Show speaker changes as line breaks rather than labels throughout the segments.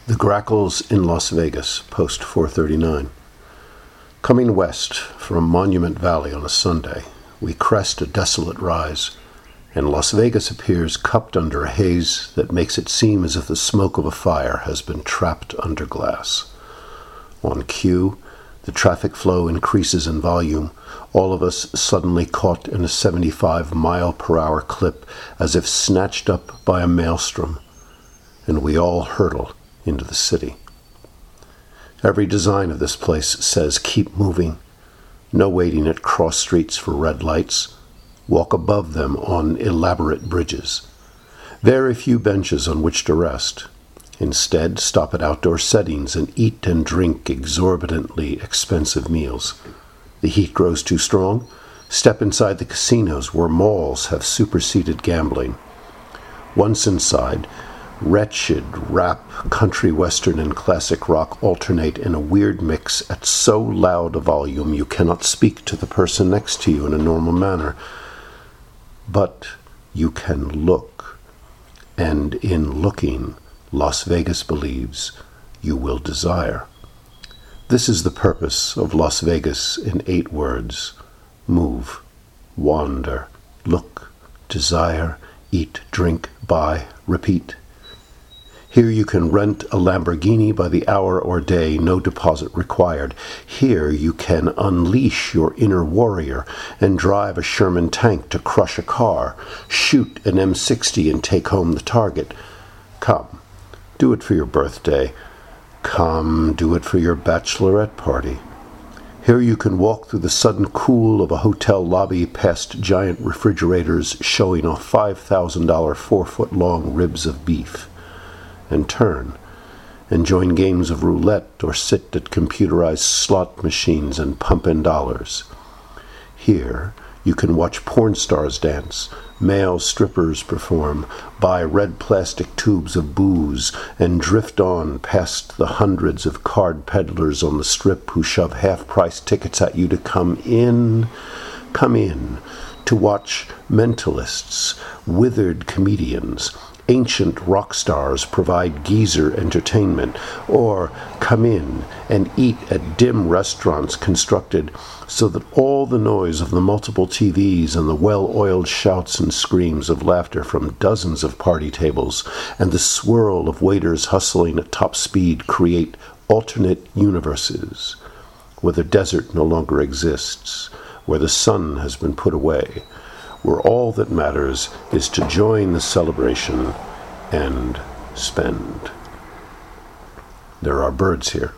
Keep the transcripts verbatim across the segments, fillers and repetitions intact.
The Grackles in Las Vegas, post four thirty-nine. Coming west from Monument Valley on a Sunday, we crest a desolate rise, and Las Vegas appears cupped under a haze that makes it seem as if the smoke of a fire has been trapped under glass. On cue, the traffic flow increases in volume, all of us suddenly caught in a seventy-five mile per hour clip as if snatched up by a maelstrom, and we all hurtle into the city. Every design of this place says keep moving, no waiting at cross streets for red lights, walk above them on elaborate bridges. Very few benches on which to rest. Instead, stop at outdoor settings and eat and drink exorbitantly expensive meals. The heat grows too strong? Step inside the casinos where malls have superseded gambling. Once inside, wretched rap, country western, and classic rock alternate in a weird mix at so loud a volume you cannot speak to the person next to you in a normal manner. But you can look, and in looking, Las Vegas believes you will desire. This is the purpose of Las Vegas in eight words: move, wander, look, desire, eat, drink, buy, repeat. Here you can rent a Lamborghini by the hour or day, no deposit required. Here you can unleash your inner warrior and drive a Sherman tank to crush a car, shoot an M sixty and take home the target. Come, do it for your birthday. Come, do it for your bachelorette party. Here you can walk through the sudden cool of a hotel lobby past giant refrigerators showing off five thousand dollars four-foot-long ribs of beef, and turn and join games of roulette or sit at computerized slot machines and pump in dollars. Here you can watch porn stars dance, male strippers perform, buy red plastic tubes of booze, and drift on past the hundreds of card peddlers on the strip who shove half-price tickets at you to come in, come in, to watch mentalists, withered comedians, ancient rock stars provide geezer entertainment, or come in and eat at dim restaurants constructed so that all the noise of the multiple T Vs and the well-oiled shouts and screams of laughter from dozens of party tables and the swirl of waiters hustling at top speed create alternate universes, where the desert no longer exists, where the sun has been put away, where all that matters is to join the celebration and spend. There are birds here.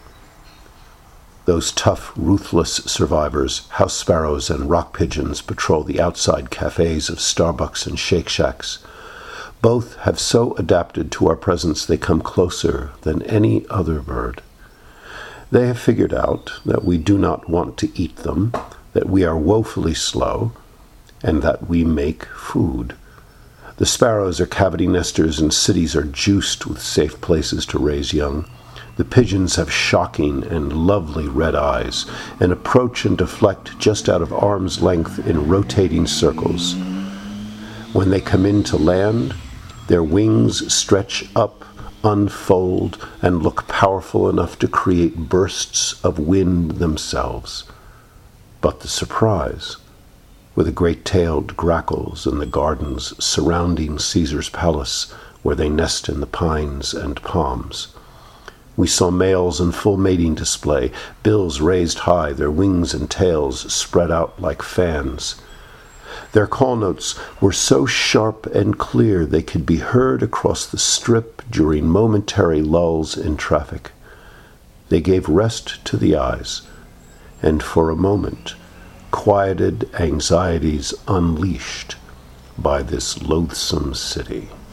Those tough, ruthless survivors, house sparrows and rock pigeons, patrol the outside cafes of Starbucks and Shake Shacks. Both have so adapted to our presence they come closer than any other bird. They have figured out that we do not want to eat them, that we are woefully slow, and that we make food. The sparrows are cavity nesters, and cities are juiced with safe places to raise young. The pigeons have shocking and lovely red eyes, and approach and deflect just out of arm's length in rotating circles. When they come in to land, their wings stretch up, unfold, and look powerful enough to create bursts of wind themselves. But the surprise, with the great-tailed grackles in the gardens surrounding Caesar's palace, where they nest in the pines and palms. We saw males in full mating display, bills raised high, their wings and tails spread out like fans. Their call notes were so sharp and clear they could be heard across the strip during momentary lulls in traffic. They gave rest to the eyes, and for a moment quieted anxieties unleashed by this loathsome city.